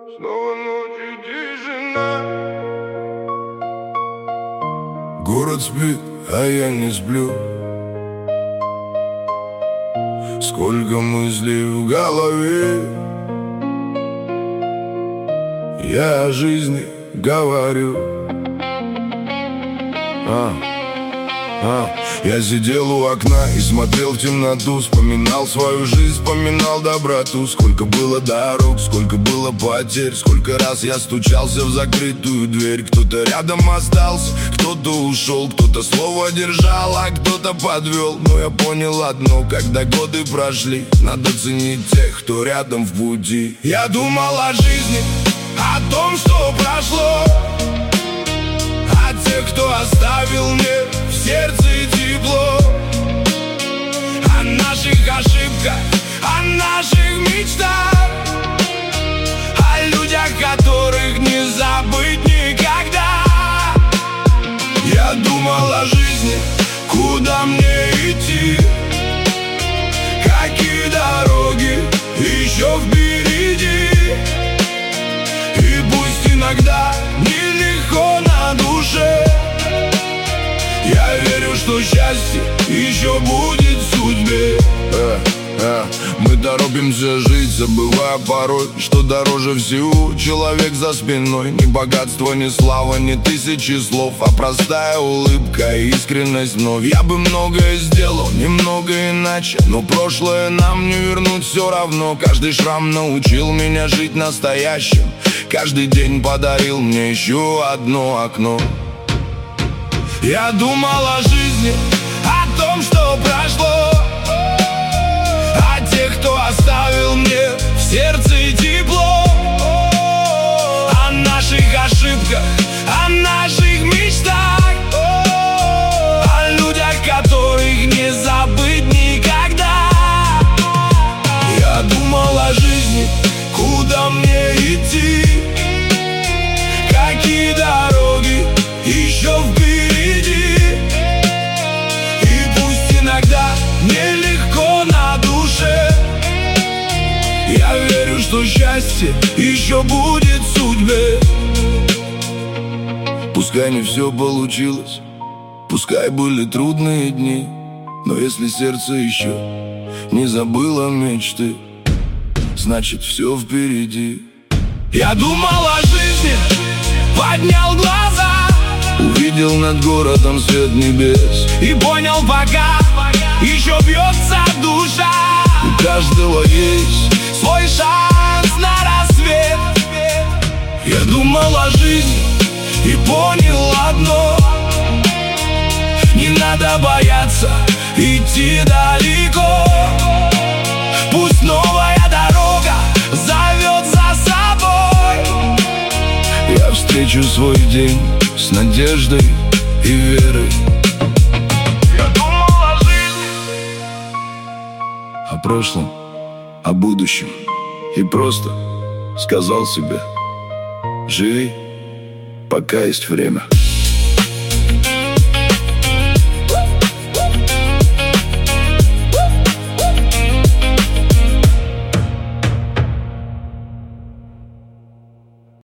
Снова ночью тишина. Город спит, а я не сплю. Сколько мыслей в голове. Я о жизни говорю. Я сидел у окна и смотрел в темноту, вспоминал свою жизнь, вспоминал доброту. Сколько было дорог, сколько было потерь, сколько раз я стучался в закрытую дверь. Кто-то рядом остался, кто-то ушел, кто-то слово держал, а кто-то подвел. Но я понял одно, когда годы прошли, надо ценить тех, кто рядом в пути. Я думал о жизни, о том, что прошло, о тех, кто оставил мне в сердце тепло, о наших ошибках, о наших мечтах, о людях, которых не забыть никогда. Я думал о жизни, куда мне идти, какие дороги еще впереди. И пусть иногда нелегко на душе, я верю, что счастье еще будет в судьбе. Мы торопимся жить, забывая порой, что дороже всего человек за спиной. Ни богатство, ни слава, ни тысячи слов, а простая улыбка и искренность вновь. Я бы многое сделал, немного иначе, но прошлое нам не вернуть все равно. Каждый шрам научил меня жить настоящим, каждый день подарил мне еще одно окно. Я думал о жизни, о том, что прошло, о тех, кто оставил мне в сердце тепло, о наших ошибках, о наших мечтах, о людях, которых не забыть никогда. Я думал о жизни, куда мне идти, какие дороги еще впереди. И пусть иногда нелегко на душе, я верю, что счастье еще будет в судьбе. Пускай не все получилось, пускай были трудные дни, но если сердце еще не забыло мечты, значит все впереди. Я думал о жизни, поднял глаза, увидел над городом свет небес и понял, пока еще бьется душа, у каждого есть свой шанс на рассвет. Я думал о жизни и понял одно: не надо бояться идти далеко. Пусть новая дорога зовет за собой, я встречу свой день с надеждой и верой. Я думал о жизни, О прошлом, о будущем, и просто сказал себе: живи, пока есть время.